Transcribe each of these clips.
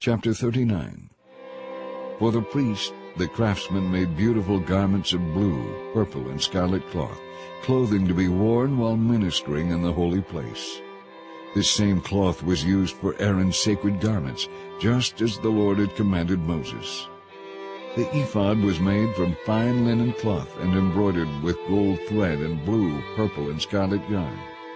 Chapter 39. For the priest, the craftsman made beautiful garments of blue, purple, and scarlet cloth, clothing to be worn while ministering in the holy place. This same cloth was used for Aaron's sacred garments, just as the Lord had commanded Moses. The ephod was made from fine linen cloth and embroidered with gold thread and blue, purple, and scarlet yarn.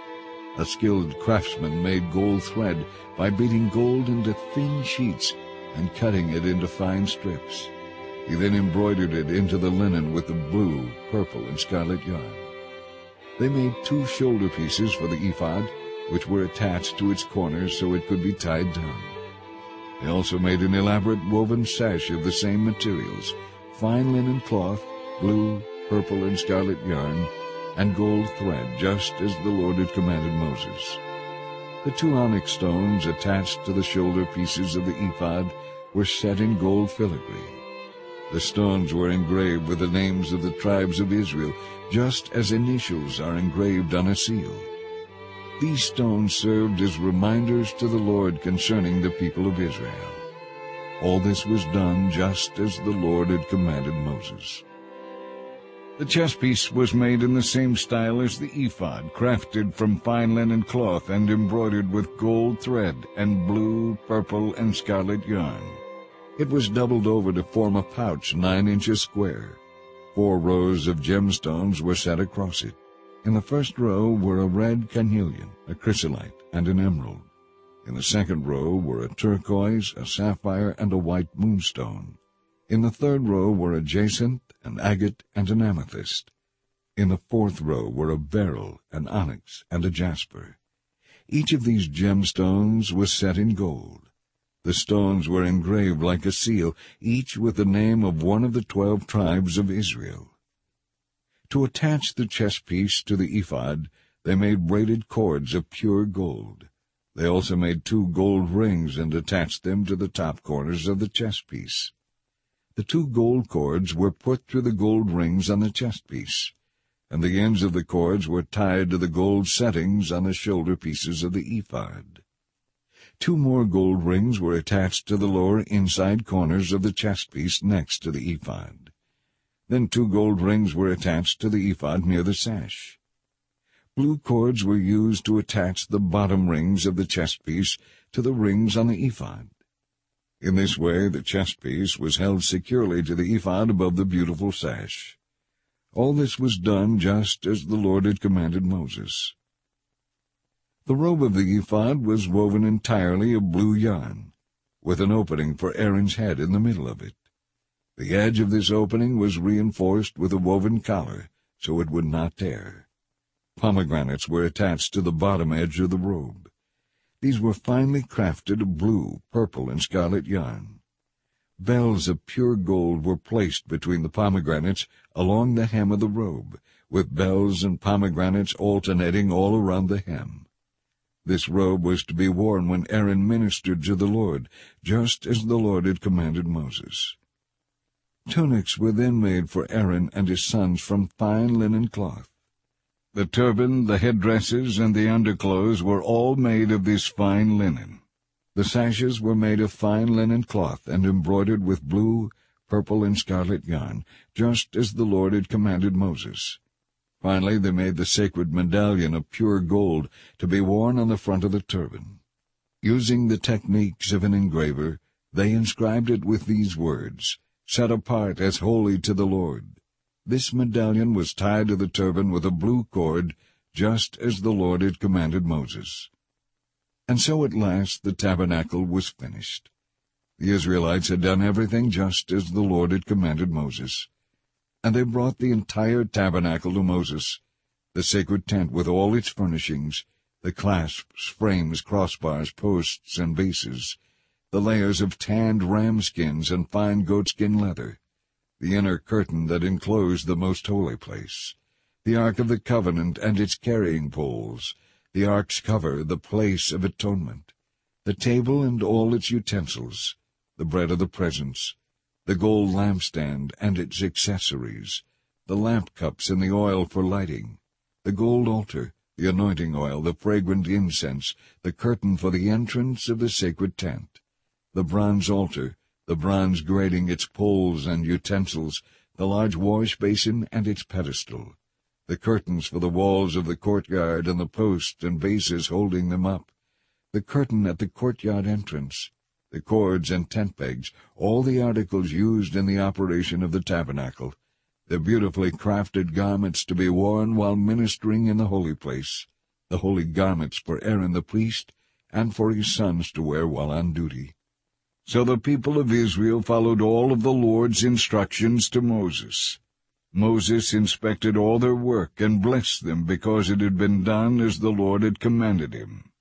A skilled craftsman made gold thread by beating gold into thin sheets and cutting it into fine strips. He then embroidered it into the linen with the blue, purple, and scarlet yarn. They made 2 shoulder pieces for the ephod, which were attached to its corners so it could be tied down. They also made an elaborate woven sash of the same materials, fine linen cloth, blue, purple, and scarlet yarn, and gold thread, just as the Lord had commanded Moses. The 2 onyx stones attached to the shoulder pieces of the ephod were set in gold filigree. The stones were engraved with the names of the tribes of Israel, just as initials are engraved on a seal. These stones served as reminders to the Lord concerning the people of Israel. All this was done just as the Lord had commanded Moses. The chest piece was made in the same style as the ephod, crafted from fine linen cloth and embroidered with gold thread and blue, purple, and scarlet yarn. It was doubled over to form a pouch 9 inches square. 4 rows of gemstones were set across it. In the first row were a red carnelian, a chrysolite, and an emerald. In the second row were a turquoise, a sapphire, and a white moonstone. In the third row were a jacinth, an agate, and an amethyst. In the fourth row were a beryl, an onyx, and a jasper. Each of these gemstones was set in gold. The stones were engraved like a seal, each with the name of one of the 12 tribes of Israel. To attach the chest piece to the ephod, they made braided cords of pure gold. They also made 2 gold rings and attached them to the top corners of the chest piece. The 2 gold cords were put through the gold rings on the chest piece, and the ends of the cords were tied to the gold settings on the shoulder pieces of the ephod. 2 more gold rings were attached to the lower inside corners of the chest piece next to the ephod. Then 2 gold rings were attached to the ephod near the sash. Blue cords were used to attach the bottom rings of the chest piece to the rings on the ephod. In this way the chest piece was held securely to the ephod above the beautiful sash. All this was done just as the Lord had commanded Moses. The robe of the ephod was woven entirely of blue yarn, with an opening for Aaron's head in the middle of it. The edge of this opening was reinforced with a woven collar, so it would not tear. Pomegranates were attached to the bottom edge of the robe. These were finely crafted of blue, purple, and scarlet yarn. Bells of pure gold were placed between the pomegranates along the hem of the robe, with bells and pomegranates alternating all around the hem. This robe was to be worn when Aaron ministered to the Lord, just as the Lord had commanded Moses. Tunics were then made for Aaron and his sons from fine linen cloth. The turban, the headdresses, and the underclothes were all made of this fine linen. The sashes were made of fine linen cloth and embroidered with blue, purple, and scarlet yarn, just as the Lord had commanded Moses. Finally, they made the sacred medallion of pure gold to be worn on the front of the turban. Using the techniques of an engraver, they inscribed it with these words, "Set apart as holy to the Lord." This medallion was tied to the turban with a blue cord, just as the Lord had commanded Moses. And so at last the tabernacle was finished. The Israelites had done everything just as the Lord had commanded Moses. And they brought the entire tabernacle to Moses, the sacred tent with all its furnishings, the clasps, frames, crossbars, posts, and bases, the layers of tanned ram skins and fine goatskin leather, the inner curtain that enclosed the most holy place, the Ark of the Covenant and its carrying poles, the ark's cover, the place of atonement, the table and all its utensils, the bread of the presence, the gold lampstand and its accessories, the lamp cups and the oil for lighting, the gold altar, the anointing oil, the fragrant incense, the curtain for the entrance of the sacred tent, the bronze altar, the bronze grating, its poles and utensils, the large wash basin and its pedestal, the curtains for the walls of the courtyard and the posts and bases holding them up, the curtain at the courtyard entrance, the cords and tent pegs, all the articles used in the operation of the tabernacle, the beautifully crafted garments to be worn while ministering in the holy place, the holy garments for Aaron the priest, and for his sons to wear while on duty. So the people of Israel followed all of the Lord's instructions to Moses. Moses inspected all their work and blessed them because it had been done as the Lord had commanded him.